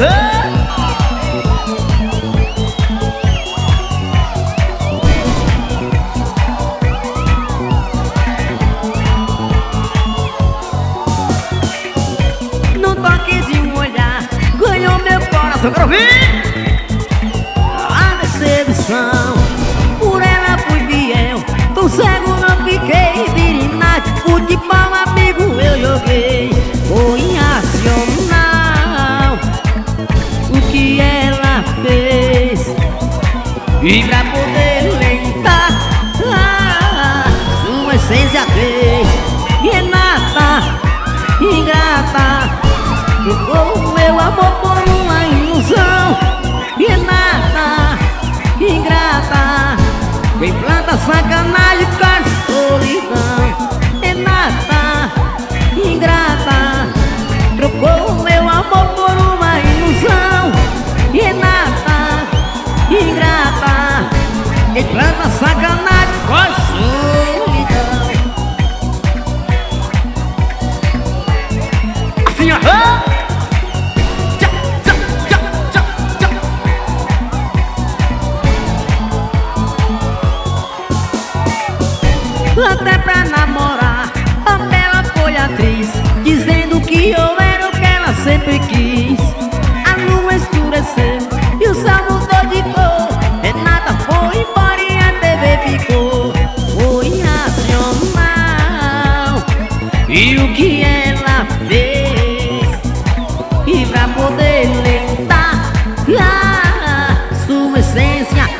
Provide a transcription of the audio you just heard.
No toque de um olhar ganhou meu coração. Eu quero ouvir! A decepção, por ela fui fiel. Tão cego não fiquei, virina de futebol, amigo, eu joguei. Foi irracional o que ela fez. E pra poder lentar sua essência fez. Renata, ingrata, trocou o meu amor por uma ilusão. Renata, ingrata, quem planta sacanagem faz solidão. Renata, ingrata, trocou o meu amor por uma ilusão. Renata, ingrata, quem planta sacanagem faz solidão. Assim, aham! Até pra namorar, a bela foi atriz, dizendo que eu era o que ela sempre quis. A lua escureceu e o céu mudou de cor. Renata foi embora e a TV ficou. Foi irracional e o que ela fez. E pra poder lentar sua essência